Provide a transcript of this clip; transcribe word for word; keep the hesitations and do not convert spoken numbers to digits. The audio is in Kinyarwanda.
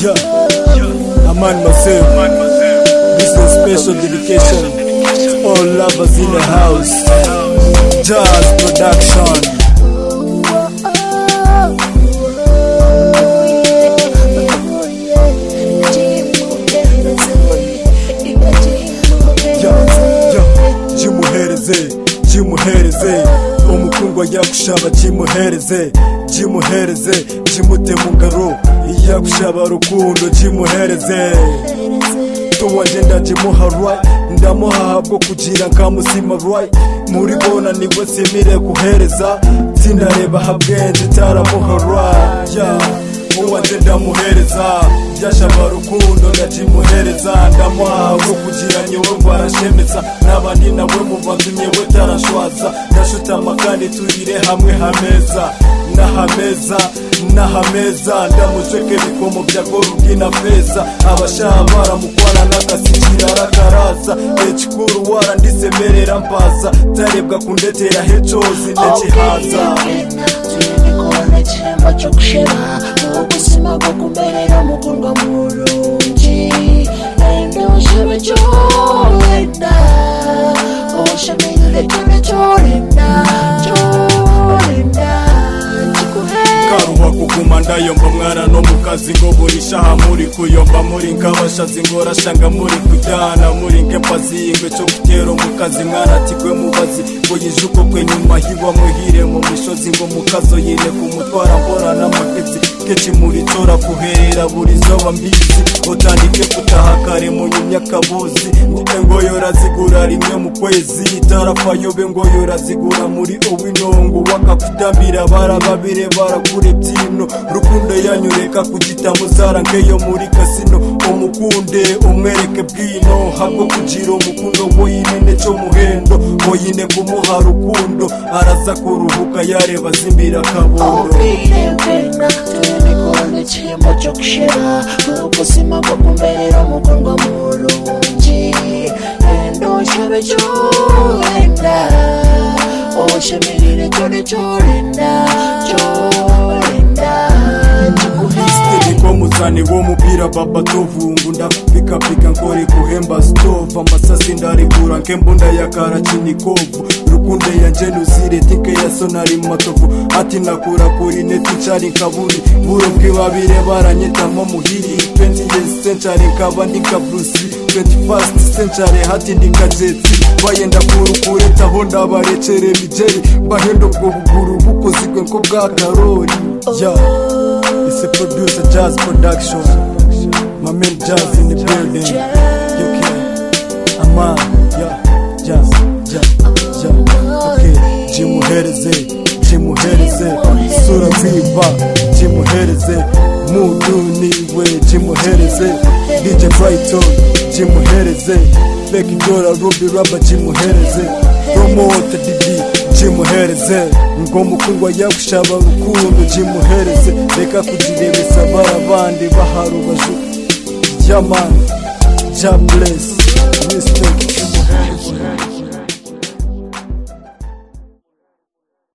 Yeah, I'm on myself. This is a special dedication to all lovers in the house. Jazz Production. Jimuhereze umukundwa yakushaba jimuhereze jimuhereze jimute mu ngaro yakushaba rukundo jimuhereze tuwanje ndajimuha right ndamuha bwo kugira nkamusima right muri bona nibwo semire kuhereza tindareba habwenje taramuha right yeah uwanje ndamuhereza byashaba rukundo ndajimuhereza ndamuha bwo kugira nyewe barashemeza n'abandi nawe muvandimwe we tarashwaza ndashutama kandi turire hamwe hameza nahameza nahameza ndamuzeke bikomo bya gorugina feza abashabara mukwana n'akasikira rakaraza ekikuru wara ndisemerera mpaza tarebwa kundetera hecozi nekihaza Chemba chokusheba ubuzima bwo kumberera mukundwa murungi endo shebe cholenda oshamile tone cholenda cholenda karuha kuguma ndayomba mwana no mukazi ngo burishaha muri kuyomba muri nkabashazi ngo rashanga muri kujyana muri nkempazingwe cyo kutero mukazi mwana tikwe mubazi ngo yijuko kwe nyuma hiwa muhire mu mishozi ngo mukazo yine kumutwara mbona n'amakezi kechi muri tora kuherera buri zoba mbizi utandike kutahakare mu nyumya kabuzi ngo yorazigura rimwe mu kwezi tarafa yobe ngo yorazigura muri owinongo wakakutambira barababire barakure byino rukundo yanyureka kugita muzara nkeyo muri kasino umukunde umwereke bwino habwo kugira umukundo woyine cyo muhendo woyine kumuha rukundo araza kuruhuka yareba zimbira kabondo chemba chokusheba ubuzima bwo kumberera mukundwa murungi endo shebe cholenda oshemirire tone cholenda cholenda Stiko muzani wo mupira baba tovungu ndapika pika nkore kuhemba stove amasasi ndarigura nkembunda yakara chinikovu rukunde yanje nuzire tike ya sonari matovu ati nakura kuri netichari nkaburi buro bwibabire baranyetamo muhiri twentieth century nkabandi nka Bruce twenty-first century hati ndikajetsi bayenda kurukure taho ndabarecere bijeri bahendo bwo buguru bukozigwe nko bwa Karoli yeah. It's a producer, Jazz Production. My man Jazz in the building. You can, I'm on, yeah, Jazz, Jazz, Jazz. Okay, Jimuhereze, Jimuhereze, Sura Viva, Jimuhereze, Mudu Niwe, Jimuhereze, D J Brighton, Jimuhereze, Becky Dora, Ruby Rubber, Jimuhereze, Promoter D D. Jimuhereze ngo mukundwa yakushaba rukundo jimuhereze reka kujirebesa barabandi baharubaju Jaman Jam bless respect Jimuhereze